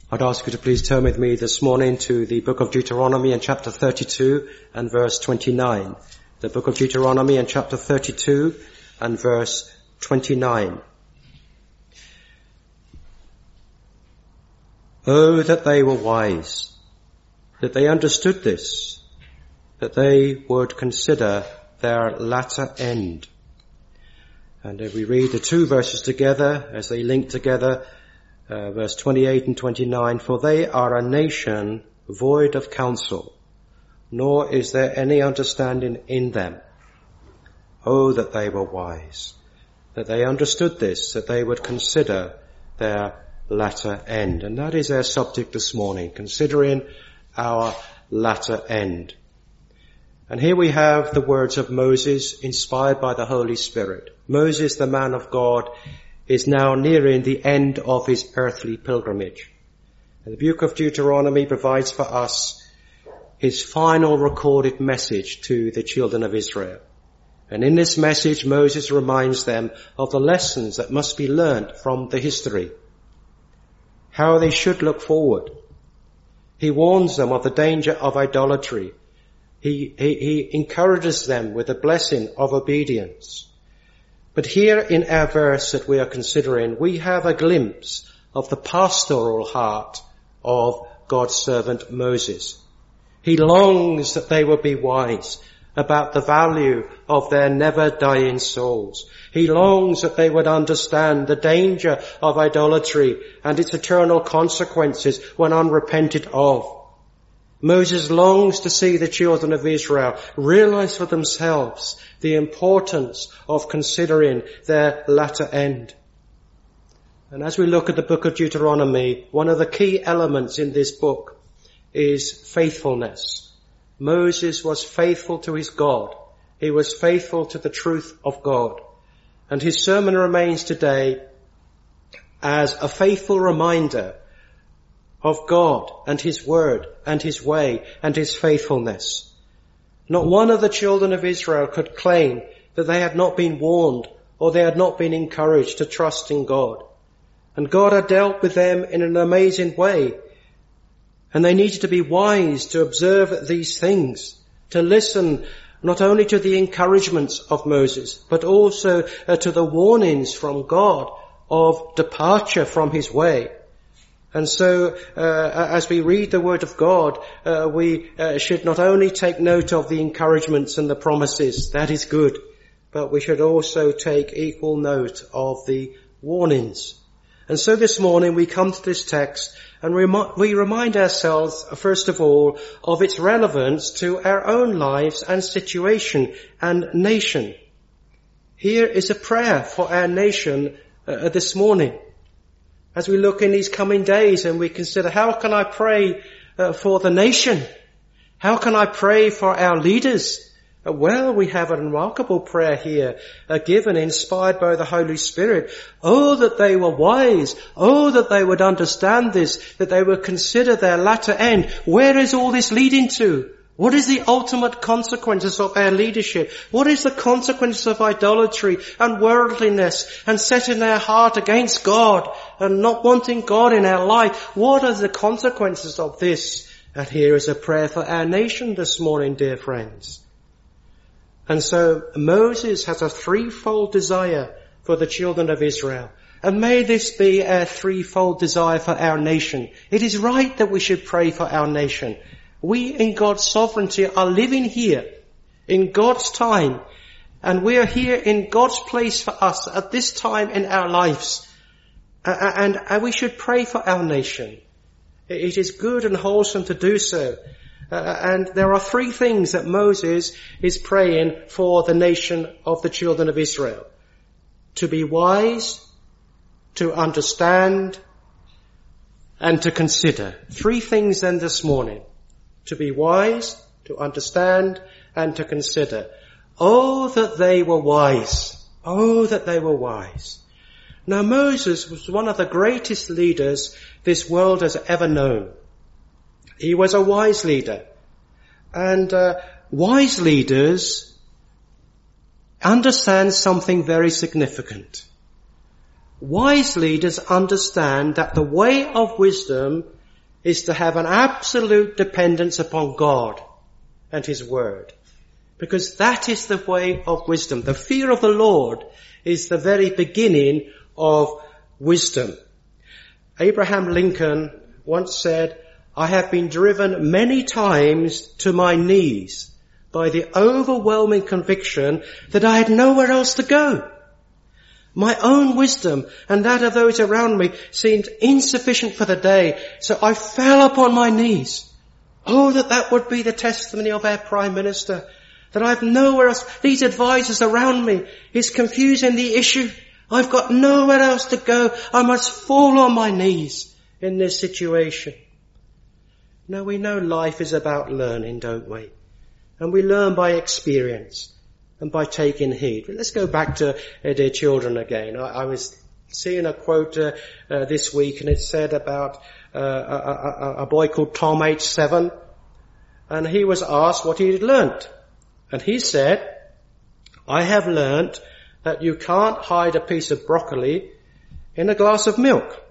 I'd ask you to please turn with me this morning to the book of Deuteronomy and chapter 32 and verse 29. The book of Deuteronomy and chapter 32 and verse 29. Oh, that they were wise, that they understood this, that they would consider their latter end. And if we read the two verses together, as they link together, verse 28 and 29, for they are a nation void of counsel, nor is there any understanding in them. Oh, that they were wise, that they understood this, that they would consider their latter end. And that is our subject this morning, considering our latter end. And here we have the words of Moses, inspired by the Holy Spirit. Moses, the man of God, is now nearing the end of his earthly pilgrimage. And the book of Deuteronomy provides for us his final recorded message to the children of Israel. And in this message, Moses reminds them of the lessons that must be learnt from the history, how they should look forward. He warns them of the danger of idolatry. He encourages them with the blessing of obedience. But here in our verse that we are considering, we have a glimpse of the pastoral heart of God's servant Moses. He longs that they would be wise about the value of their never-dying souls. He longs that they would understand the danger of idolatry and its eternal consequences when unrepented of. Moses longs to see the children of Israel realize for themselves the importance of considering their latter end. And as we look at the book of Deuteronomy, one of the key elements in this book is faithfulness. Moses was faithful to his God. He was faithful to the truth of God. And his sermon remains today as a faithful reminder of God and his word and his way and his faithfulness. Not one of the children of Israel could claim that they had not been warned or they had not been encouraged to trust in God. And God had dealt with them in an amazing way. And they needed to be wise to observe these things, to listen not only to the encouragements of Moses, but also to the warnings from God of departure from his way. And so, as we read the Word of God, we should not only take note of the encouragements and the promises, that is good, but we should also take equal note of the warnings. And so this morning we come to this text and we remind ourselves, first of all, of its relevance to our own lives and situation and nation. Here is a prayer for our nation this morning. As we look in these coming days and we consider, how can I pray for the nation? How can I pray for our leaders? Well, we have a remarkable prayer here, given, inspired by the Holy Spirit. Oh, that they were wise. Oh, that they would understand this, that they would consider their latter end. Where is all this leading to? What is the ultimate consequences of our leadership? What is the consequences of idolatry and worldliness and setting our heart against God and not wanting God in our life? What are the consequences of this? And here is a prayer for our nation this morning, dear friends. And so Moses has a threefold desire for the children of Israel. And may this be a threefold desire for our nation. It is right that we should pray for our nation. We in God's sovereignty are living here in God's time, and we are here in God's place for us at this time in our lives. And we should pray for our nation. It is good and wholesome to do so. And there are three things that Moses is praying for the nation of the children of Israel. To be wise, to understand, and to consider. Three things then this morning. To be wise, to understand, and to consider. Oh, that they were wise. Oh, that they were wise. Now, Moses was one of the greatest leaders this world has ever known. He was a wise leader. And wise leaders understand something very significant. Wise leaders understand that the way of wisdom is to have an absolute dependence upon God and His Word. Because that is the way of wisdom. The fear of the Lord is the very beginning of wisdom. Abraham Lincoln once said, "I have been driven many times to my knees by the overwhelming conviction that I had nowhere else to go. My own wisdom and that of those around me seemed insufficient for the day, so I fell upon my knees." Oh, that would be the testimony of our Prime Minister, that I've nowhere else. These advisors around me is confusing the issue. I've got nowhere else to go. I must fall on my knees in this situation. Now, we know life is about learning, don't we? And we learn by experience and by taking heed. But let's go back to dear children again. I was seeing a quote this week, and it said about a boy called Tom, age 7, and he was asked what he had learnt. And he said, "I have learnt that you can't hide a piece of broccoli in a glass of milk."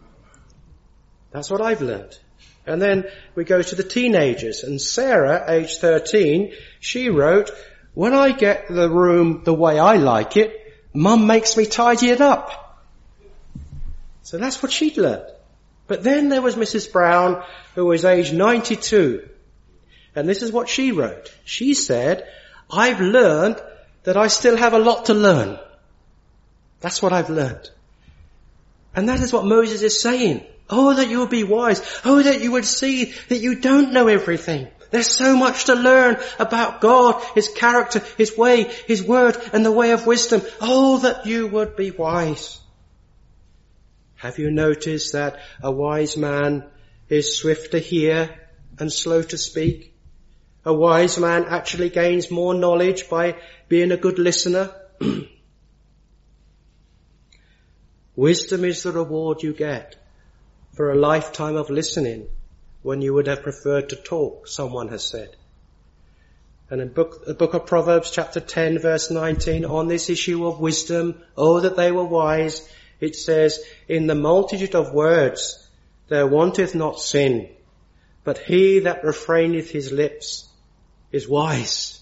That's what I've learnt. And then we go to the teenagers, and Sarah, age 13, she wrote, "When I get the room the way I like it, Mum makes me tidy it up." So that's what she'd learnt. But then there was Mrs. Brown, who was age 92. And this is what she wrote. She said, "I've learned that I still have a lot to learn. That's what I've learned." And that is what Moses is saying. Oh, that you would be wise. Oh, that you would see that you don't know everything. There's so much to learn about God, His character, His way, His word, and the way of wisdom. Oh, that you would be wise. Have you noticed that a wise man is swift to hear and slow to speak? A wise man actually gains more knowledge by being a good listener. Wisdom is the reward you get for a lifetime of listening when you would have preferred to talk, someone has said. And in the book of Proverbs, chapter 10, verse 19, on this issue of wisdom, oh, that they were wise, it says, "In the multitude of words there wanteth not sin, but he that refraineth his lips is wise."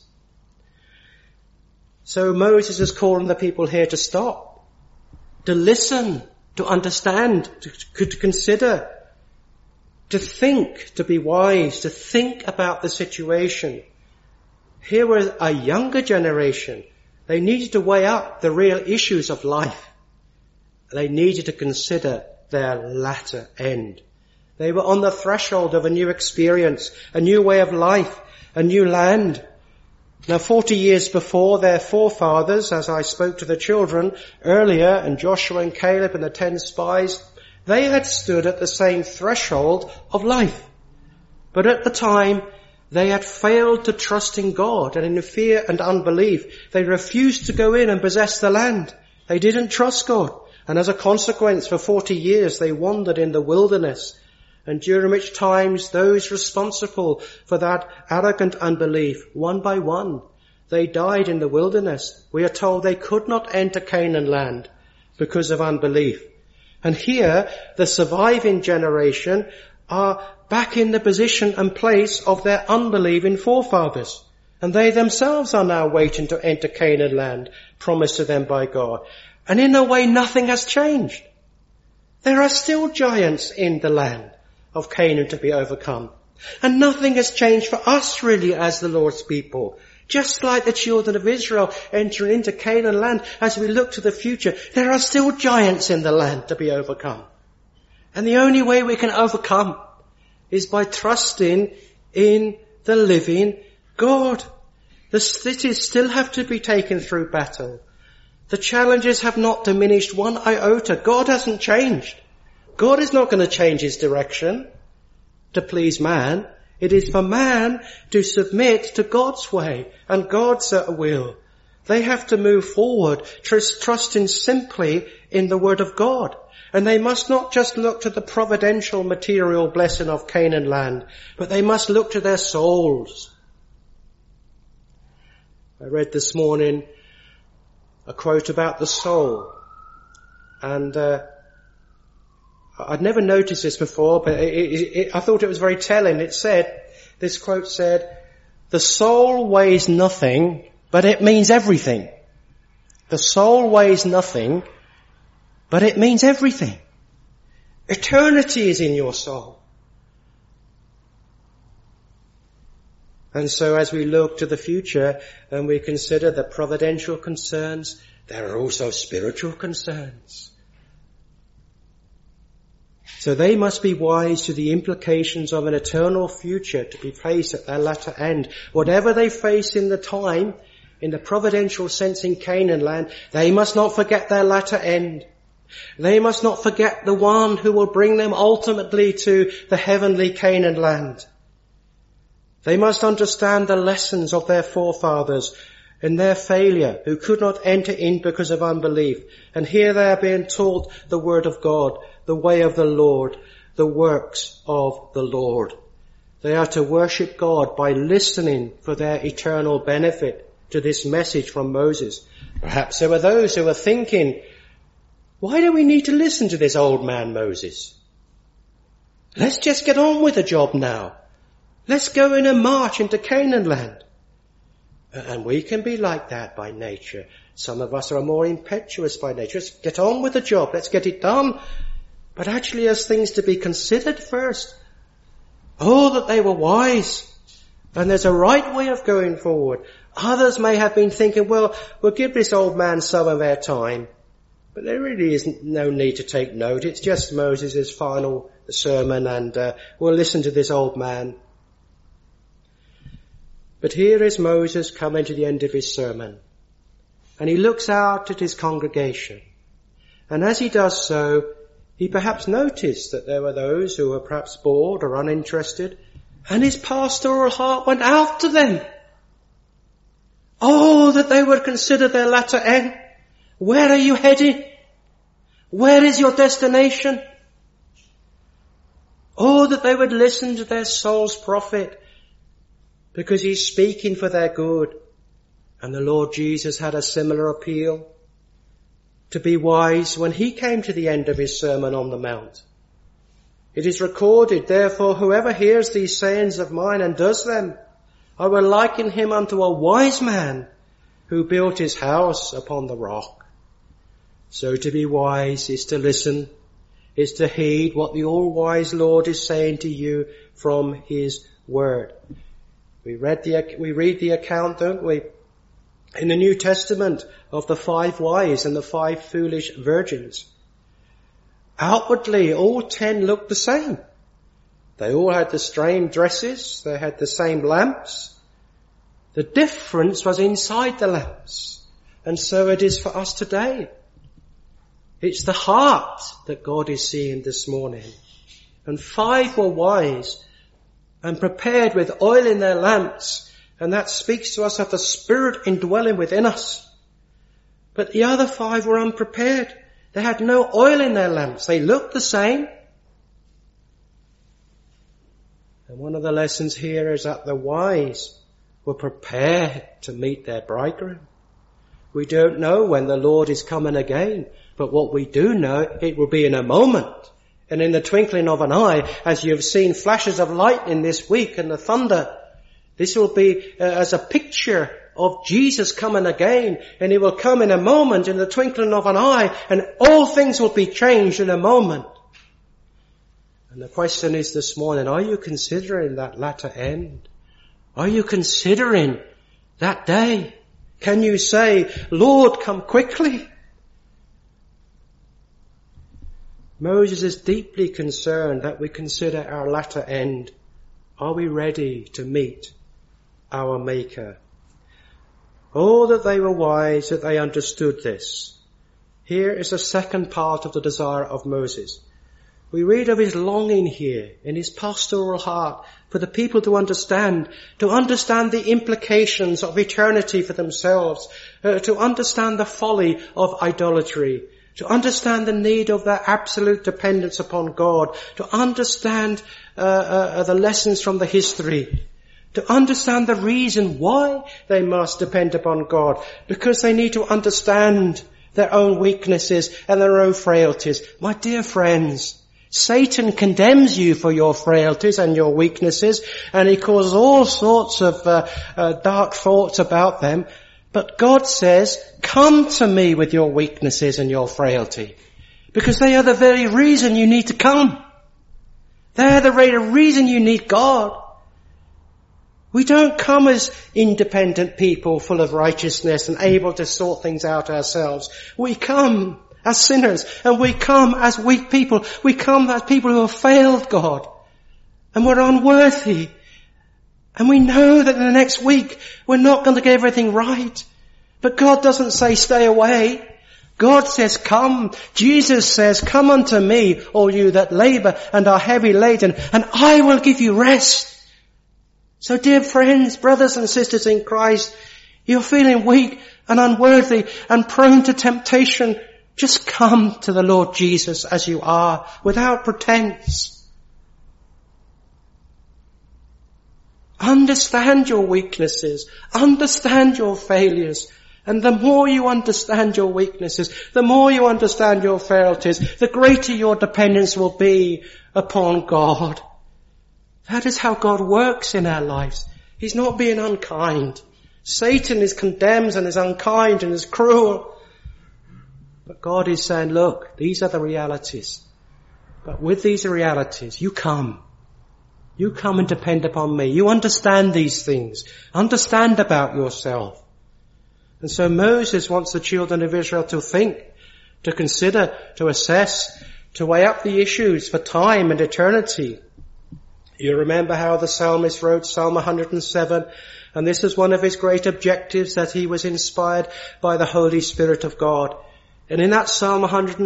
So Moses is calling the people here to stop, to listen, to understand, to consider, to think, to be wise, to think about the situation. Here was a younger generation. They needed to weigh up the real issues of life. They needed to consider their latter end. They were on the threshold of a new experience, a new way of life, a new land. Now, 40 years before, their forefathers, as I spoke to the children earlier, and Joshua and Caleb and the 10 spies, they had stood at the same threshold of life. But at the time, they had failed to trust in God, and in fear and unbelief, they refused to go in and possess the land. They didn't trust God. And as a consequence, for 40 years, they wandered in the wilderness, and during which times those responsible for that arrogant unbelief, one by one, they died in the wilderness. We are told they could not enter Canaan land because of unbelief. And here, the surviving generation are back in the position and place of their unbelieving forefathers. And they themselves are now waiting to enter Canaan land, promised to them by God. And in a way, nothing has changed. There are still giants in the land of Canaan to be overcome. And nothing has changed for us really as the Lord's people. Just like the children of Israel entering into Canaan land, as we look to the future, there are still giants in the land to be overcome. And the only way we can overcome is by trusting in the living God. The cities still have to be taken through battle. The challenges have not diminished one iota. God hasn't changed. God is not going to change his direction to please man. It is for man to submit to God's way and God's will. They have to move forward, trusting simply in the word of God. And they must not just look to the providential material blessing of Canaan land, but they must look to their souls. I read this morning a quote about the soul. And I'd never noticed this before, but I thought it was very telling. This quote said, "The soul weighs nothing, but it means everything." The soul weighs nothing, but it means everything. Eternity is in your soul. And so as we look to the future and we consider the providential concerns, there are also spiritual concerns. So they must be wise to the implications of an eternal future to be faced at their latter end. Whatever they face in the time, in the providential sense in Canaan land, they must not forget their latter end. They must not forget the one who will bring them ultimately to the heavenly Canaan land. They must understand the lessons of their forefathers and their failure, who could not enter in because of unbelief. And here they are being taught the word of God, the way of the Lord, the works of the Lord. They are to worship God by listening for their eternal benefit to this message from Moses. Perhaps there were those who were thinking, why do we need to listen to this old man Moses? Let's just get on with the job now. Let's go in a march into Canaan land. And we can be like that by nature. Some of us are more impetuous by nature. Let's get on with the job. Let's get it done. But actually there's things to be considered first. Oh, that they were wise. And there's a right way of going forward. Others may have been thinking, well, we'll give this old man some of our time. But there really isn't no need to take note. It's just Moses' final sermon and we'll listen to this old man. But here is Moses coming to the end of his sermon. And he looks out at his congregation. And as he does so, he perhaps noticed that there were those who were perhaps bored or uninterested. And his pastoral heart went out to them. Oh, that they would consider their latter end. Where are you heading? Where is your destination? Oh, that they would listen to their soul's prophet, because he's speaking for their good. And the Lord Jesus had a similar appeal to be wise when he came to the end of his Sermon on the Mount. It is recorded, therefore, whoever hears these sayings of mine and does them, I will liken him unto a wise man who built his house upon the rock. So to be wise is to listen, is to heed what the all-wise Lord is saying to you from his word. We read the account, don't we, in the New Testament of the 5 wise and the 5 foolish virgins. Outwardly, all 10 looked the same. They all had the same dresses. They had the same lamps. The difference was inside the lamps. And so it is for us today. It's the heart that God is seeing this morning. And 5 were wise and prepared with oil in their lamps. And that speaks to us of the Spirit indwelling within us. But the other 5 were unprepared. They had no oil in their lamps. They looked the same. And one of the lessons here is that the wise were prepared to meet their bridegroom. We don't know when the Lord is coming again, but what we do know, it will be in a moment. And in the twinkling of an eye, as you have seen flashes of lightning this week and the thunder, this will be as a picture of Jesus coming again, and he will come in a moment, in the twinkling of an eye, and all things will be changed in a moment. And the question is this morning, are you considering that latter end? Are you considering that day? Can you say, Lord, come quickly? Moses is deeply concerned that we consider our latter end. Are we ready to meet our Maker? Oh, that they were wise, that they understood this. Here is the second part of the desire of Moses. We read of his longing here in his pastoral heart for the people to understand the implications of eternity for themselves, to understand the folly of idolatry, to understand the need of their absolute dependence upon God, to understand the lessons from the history, to understand the reason why they must depend upon God, because they need to understand their own weaknesses and their own frailties. My dear friends, Satan condemns you for your frailties and your weaknesses, and he causes all sorts of dark thoughts about them. But God says, come to me with your weaknesses and your frailty, because they are the very reason you need to come. They're the very reason you need God. We don't come as independent people full of righteousness and able to sort things out ourselves. We come as sinners, and we come as weak people. We come as people who have failed God, and we're unworthy. And we know that in the next week we're not going to get everything right. But God doesn't say stay away. God says come. Jesus says, come unto me, all you that labour and are heavy laden, and I will give you rest. So dear friends, brothers and sisters in Christ, you're feeling weak and unworthy and prone to temptation. Just come to the Lord Jesus as you are, without pretense. Understand your weaknesses. Understand your failures. And the more you understand your weaknesses, the more you understand your frailties, the greater your dependence will be upon God. That is how God works in our lives. He's not being unkind. Satan is condemns and is unkind and is cruel. But God is saying, look, these are the realities. But with these realities, you come. You come and depend upon me. You understand these things. Understand about yourself. And so Moses wants the children of Israel to think, to consider, to assess, to weigh up the issues for time and eternity. You remember how the psalmist wrote Psalm 107, and this is one of his great objectives, that he was inspired by the Holy Spirit of God. And in that Psalm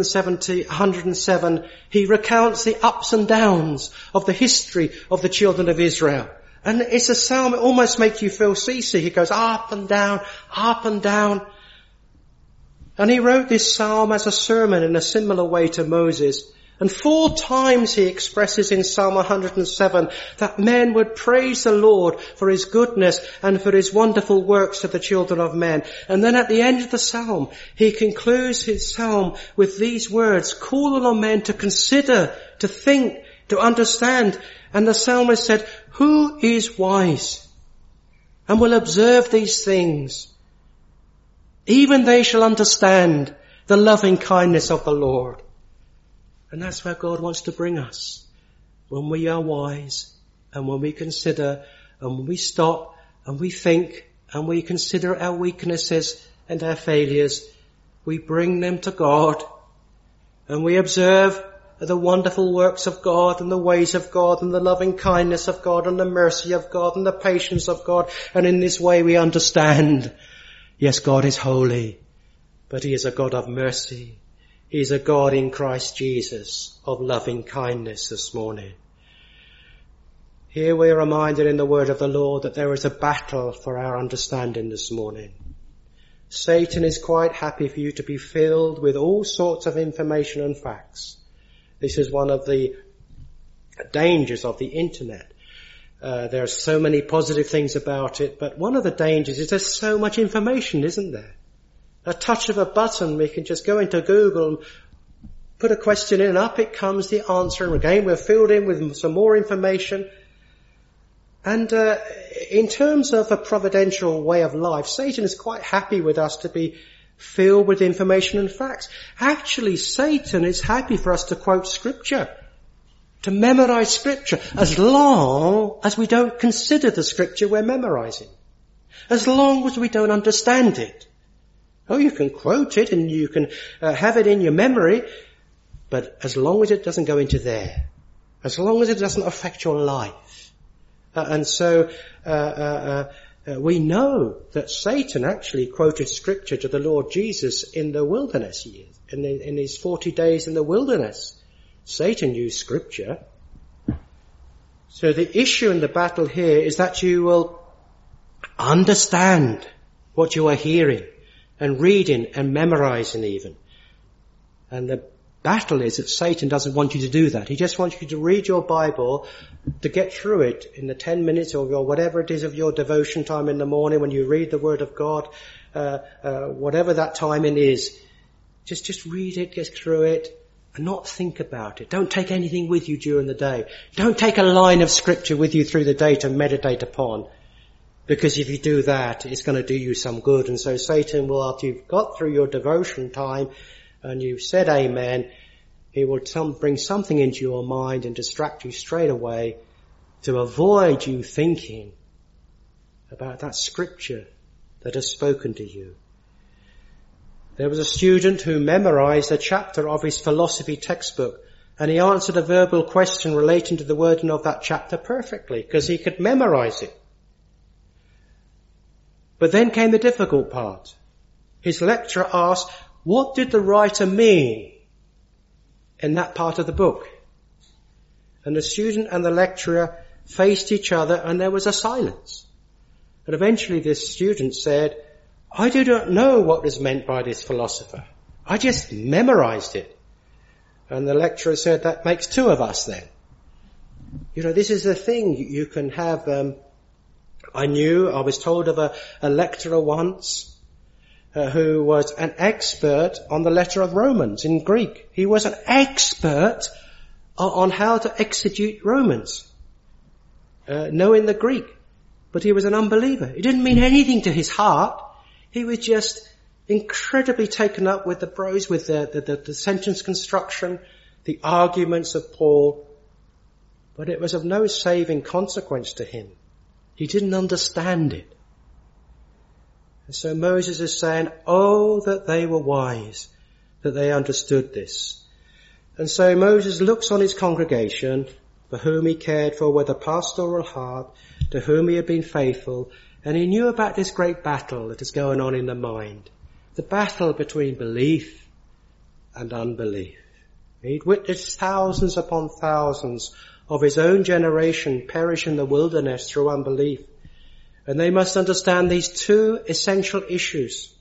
107, he recounts the ups and downs of the history of the children of Israel. And it's a psalm, it almost makes you feel seasick. It goes up and down, up and down. And he wrote this psalm as a sermon in a similar way to Moses. And 4 times he expresses in Psalm 107 that men would praise the Lord for his goodness and for his wonderful works to the children of men. And then at the end of the psalm, he concludes his psalm with these words, calling on men to consider, to think, to understand. And the psalmist said, who is wise and will observe these things? Even they shall understand the loving kindness of the Lord. And that's where God wants to bring us. When we are wise and when we consider and when we stop and we think and we consider our weaknesses and our failures, we bring them to God and we observe the wonderful works of God and the ways of God and the loving kindness of God and the mercy of God and the patience of God. And in this way we understand, yes, God is holy, but he is a God of mercy. He is a God in Christ Jesus of loving kindness this morning. Here we are reminded in the word of the Lord that there is a battle for our understanding this morning. Satan is quite happy for you to be filled with all sorts of information and facts. This is one of the dangers of the internet. There are so many positive things about it, but one of the dangers is there's so much information, isn't there? A touch of a button, we can just go into Google and put a question in and up it comes the answer, and again we're filled in with some more information. And in terms of a providential way of life, Satan is quite happy with us to be filled with information and facts. Actually, Satan is happy for us to quote Scripture, to memorize Scripture, as long as we don't consider the Scripture we're memorizing, as long as we don't understand it. Oh, you can quote it and you can have it in your memory, but as long as it doesn't go into there, as long as it doesn't affect your life. And so we know that Satan actually quoted Scripture to the Lord Jesus in the wilderness years, in his 40 days in the wilderness. Satan used Scripture. So the issue in the battle here is that you will understand what you are hearing and reading and memorizing even. And the battle is that Satan doesn't want you to do that. He just wants you to read your Bible, to get through it in the 10 minutes or whatever it is of your devotion time in the morning when you read the Word of God, whatever that timing is. Just read it, get through it, and not think about it. Don't take anything with you during the day. Don't take a line of scripture with you through the day to meditate upon. Because if you do that, it's going to do you some good. And so Satan will, after you've got through your devotion time and you've said amen, he will bring something into your mind and distract you straight away to avoid you thinking about that scripture that has spoken to you. There was a student who memorized a chapter of his philosophy textbook, and he answered a verbal question relating to the wording of that chapter perfectly because he could memorize it. But then came the difficult part. His lecturer asked, what did the writer mean in that part of the book? And the student and the lecturer faced each other and there was a silence. And eventually this student said, I do not know what is meant by this philosopher. I just memorized it. And the lecturer said, that makes two of us then. You know, this is the thing. You can have, I was told of a lecturer once who was an expert on the letter of Romans in Greek. He was an expert on how to exegete Romans, knowing the Greek. But he was an unbeliever. It didn't mean anything to his heart. He was just incredibly taken up with the prose, with the sentence construction, the arguments of Paul. But it was of no saving consequence to him. He didn't understand it. And so Moses is saying, oh, that they were wise, that they understood this. And so Moses looks on his congregation, for whom he cared for with a pastoral heart, to whom he had been faithful, and he knew about this great battle that is going on in the mind. The battle between belief and unbelief. He'd witnessed thousands upon thousands of his own generation perish in the wilderness through unbelief. And they must understand these two essential issues.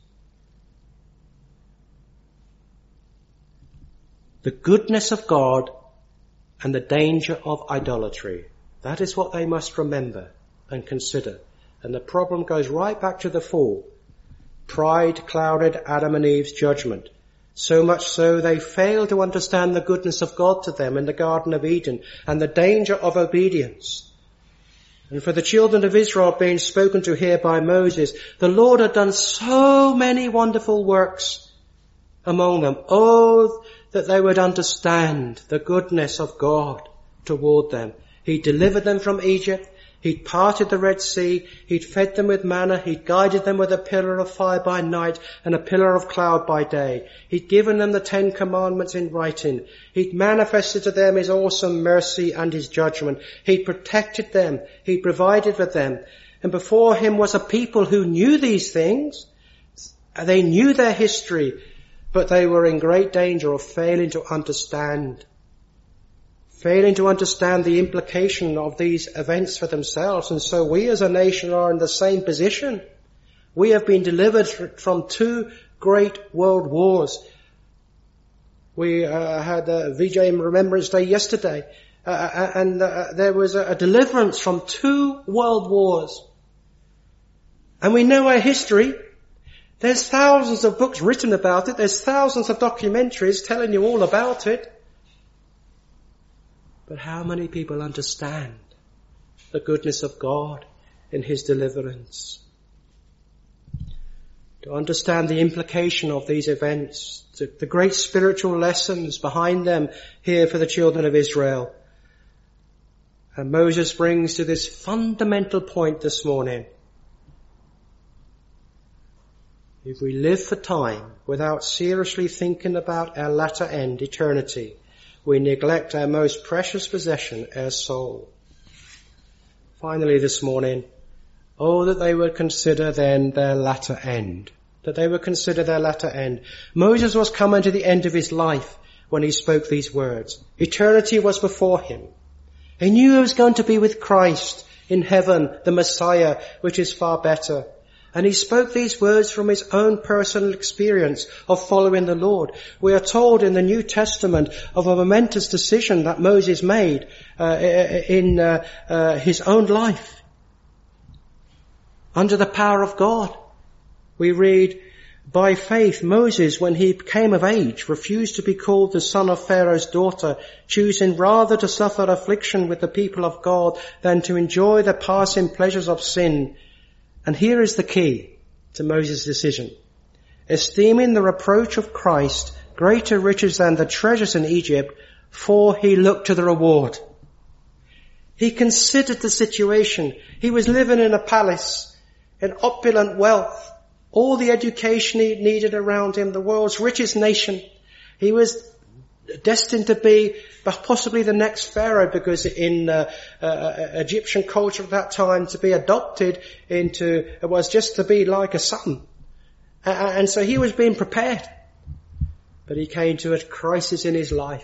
The goodness of God and the danger of idolatry. That is what they must remember and consider. And the problem goes right back to the fall. Pride clouded Adam and Eve's judgment. So much so they failed to understand the goodness of God to them in the Garden of Eden and the danger of obedience. And for the children of Israel being spoken to here by Moses, the Lord had done so many wonderful works among them. Oh, that they would understand the goodness of God toward them. He delivered them from Egypt. He'd parted the Red Sea. He'd fed them with manna. He'd guided them with a pillar of fire by night and a pillar of cloud by day. He'd given them the 10 Commandments in writing. He'd manifested to them his awesome mercy and his judgment. He'd protected them. He'd provided for them. And before him was a people who knew these things. They knew their history, but they were in great danger of failing to understand the implication of these events for themselves. And so we as a nation are in the same position. We have been delivered from 2 great world wars. We had Vijay Remembrance Day yesterday, and there was a deliverance from 2 world wars. And we know our history. There's thousands of books written about it. There's thousands of documentaries telling you all about it. But how many people understand the goodness of God in his deliverance? To understand the implication of these events, the great spiritual lessons behind them here for the children of Israel. And Moses brings to this fundamental point this morning. If we live for time without seriously thinking about our latter end, eternity, we neglect our most precious possession, our soul. Finally this morning, oh, that they would consider then their latter end. That they would consider their latter end. Moses was coming to the end of his life when he spoke these words. Eternity was before him. He knew he was going to be with Christ in heaven, the Messiah, which is far better. And he spoke these words from his own personal experience of following the Lord. We are told in the New Testament of a momentous decision that Moses made in his own life. Under the power of God, we read, By faith, Moses, when he came of age, refused to be called the son of Pharaoh's daughter, choosing rather to suffer affliction with the people of God than to enjoy the passing pleasures of sin. And here is the key to Moses' decision. Esteeming the reproach of Christ greater riches than the treasures in Egypt, for he looked to the reward. He considered the situation. He was living in a palace, in opulent wealth, all the education he needed around him, the world's richest nation. He was destined to be possibly the next Pharaoh, because in Egyptian culture at that time, to be adopted it was just to be like a son. And so he was being prepared. But he came to a crisis in his life.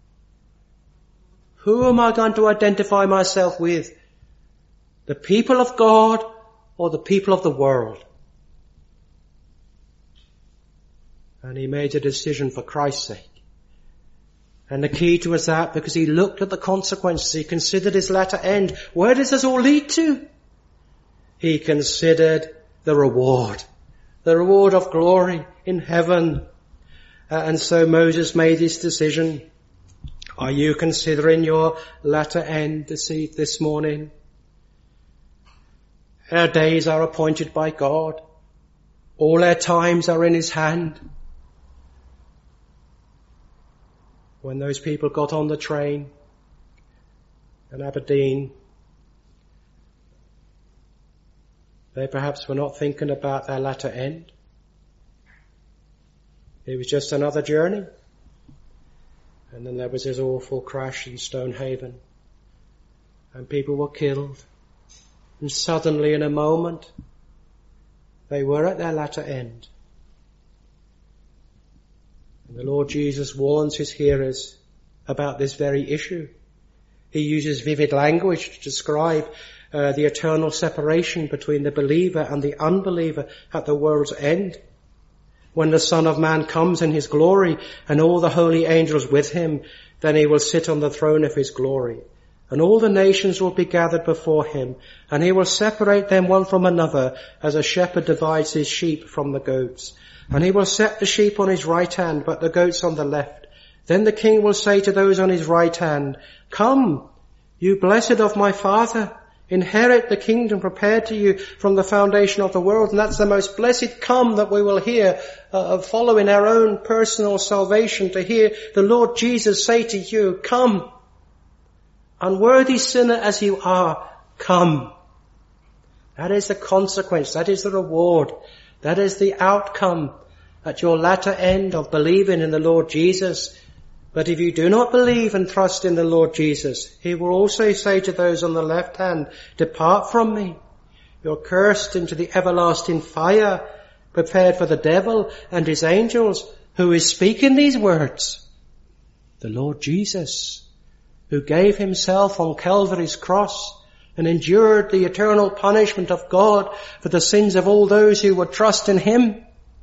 Who am I going to identify myself with? The people of God or the people of the world? And he made a decision for Christ's sake. And the key to is that because he looked at the consequences, he considered his latter end. Where does this all lead to? He considered the reward of glory in heaven. And so Moses made his decision. Are you considering your latter end this morning? Our days are appointed by God. All our times are in his hand. When those people got on the train in Aberdeen, they perhaps were not thinking about their latter end. It was just another journey. And then there was this awful crash in Stonehaven. And people were killed. And suddenly, in a moment, they were at their latter end. And the Lord Jesus warns his hearers about this very issue. He uses vivid language to describe the eternal separation between the believer and the unbeliever at the world's end. When the Son of Man comes in his glory and all the holy angels with him, then he will sit on the throne of his glory. And all the nations will be gathered before him, and he will separate them one from another, as a shepherd divides his sheep from the goats. And he will set the sheep on his right hand, but the goats on the left. Then the king will say to those on his right hand, "Come, you blessed of my Father, inherit the kingdom prepared to you from the foundation of the world." And that's the most blessed come that we will hear following our own personal salvation, to hear the Lord Jesus say to you, "Come, unworthy sinner as you are, come." That is the consequence. That is the reward. That is the outcome at your latter end of believing in the Lord Jesus. But if you do not believe and trust in the Lord Jesus, he will also say to those on the left hand, "Depart from me. You're cursed into the everlasting fire, prepared for the devil and his angels." Who is speaking these words? The Lord Jesus, who gave himself on Calvary's cross and endured the eternal punishment of God for the sins of all those who would trust in him.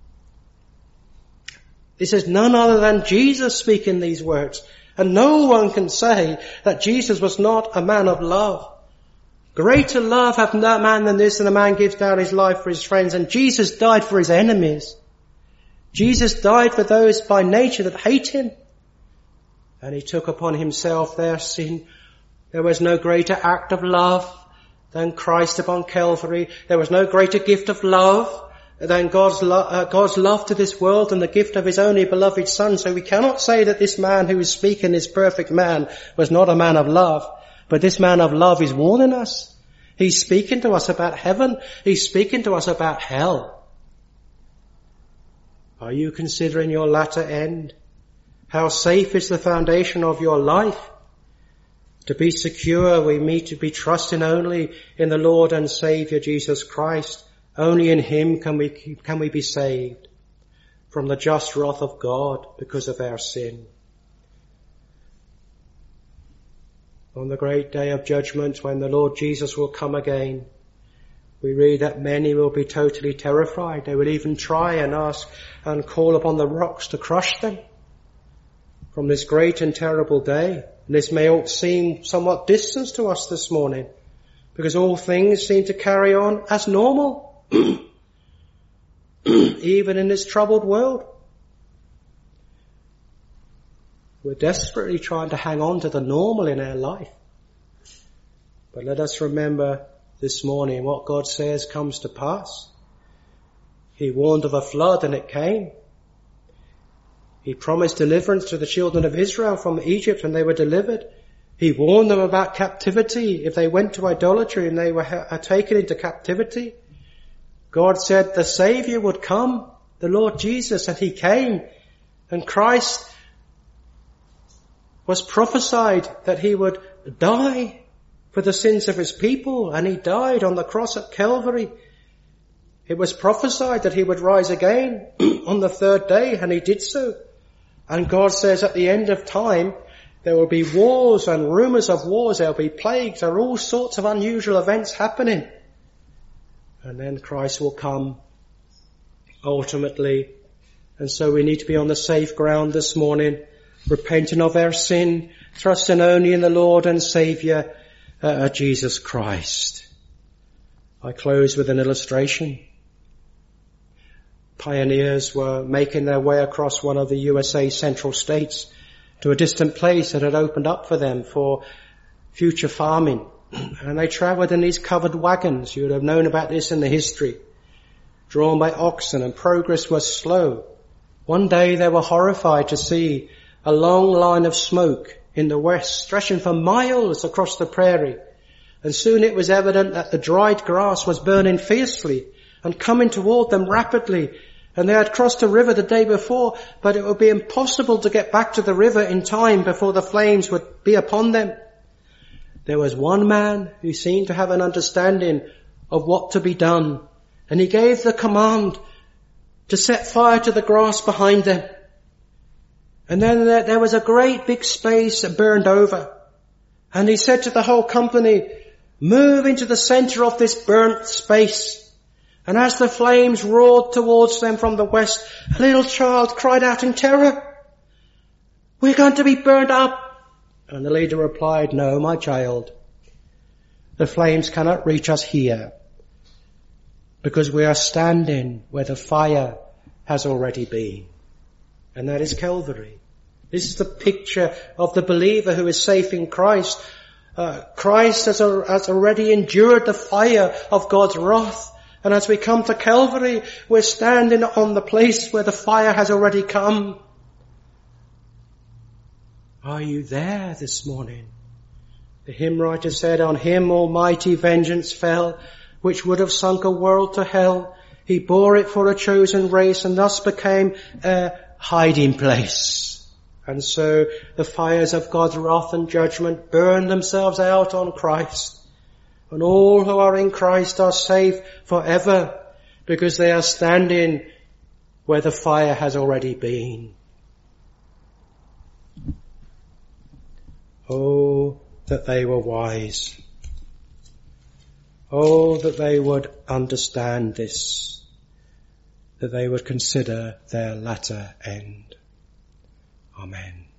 This is none other than Jesus speaking these words. And no one can say that Jesus was not a man of love. Greater love hath no man than this, and a man gives down his life for his friends. And Jesus died for his enemies. Jesus died for those by nature that hate him. And he took upon himself their sin. There was no greater act of love than Christ upon Calvary. There was no greater gift of love than God's love to this world and the gift of his only beloved Son. So we cannot say that this man who is speaking, this perfect man, was not a man of love. But this man of love is warning us. He's speaking to us about heaven. He's speaking to us about hell. Are you considering your latter end? How safe is the foundation of your life? To be secure, we need to be trusting only in the Lord and Saviour Jesus Christ. Only in him can we be saved from the just wrath of God because of our sin. On the great day of judgment, when the Lord Jesus will come again, we read that many will be totally terrified. They will even try and ask and call upon the rocks to crush them from this great and terrible day. And this may all seem somewhat distant to us this morning, because all things seem to carry on as normal. even in this troubled world. We're desperately trying to hang on to the normal in our life. But let us remember this morning what God says comes to pass. He warned of a flood and it came. He promised deliverance to the children of Israel from Egypt and they were delivered. He warned them about captivity if they went to idolatry and they were taken into captivity. God said the Saviour would come, the Lord Jesus, and He came. And Christ was prophesied that He would die for the sins of His people, and He died on the cross at Calvary. It was prophesied that He would rise again on the third day, and He did so. And God says at the end of time, there will be wars and rumours of wars, there will be plagues, there are all sorts of unusual events happening. And then Christ will come ultimately. And so we need to be on the safe ground this morning, repenting of our sin, trusting only in the Lord and Saviour, Jesus Christ. I close with an illustration. Pioneers were making their way across one of the USA central states to a distant place that had opened up for them for future farming. And they travelled in these covered wagons. You would have known about this in the history. Drawn by oxen, and progress was slow. One day they were horrified to see a long line of smoke in the west, stretching for miles across the prairie. And soon it was evident that the dried grass was burning fiercely and coming toward them rapidly. And they had crossed the river the day before, but it would be impossible to get back to the river in time before the flames would be upon them. There was one man who seemed to have an understanding of what to be done, and he gave the command to set fire to the grass behind them. And then there was a great big space that burned over. And he said to the whole company, move into the center of this burnt space. And as the flames roared towards them from the west, a little child cried out in terror, we're going to be burned up. And the leader replied, no, my child, the flames cannot reach us here because we are standing where the fire has already been. And that is Calvary. This is the picture of the believer who is safe in Christ. Christ has already endured the fire of God's wrath. And as we come to Calvary, we're standing on the place where the fire has already come. Are you there this morning? The hymn writer said, on Him almighty vengeance fell, which would have sunk a world to hell. He bore it for a chosen race and thus became a hiding place. And so the fires of God's wrath and judgment burn themselves out on Christ. And all who are in Christ are safe forever because they are standing where the fire has already been. Oh, that they were wise. Oh, that they would understand this, that they would consider their latter end. Amen.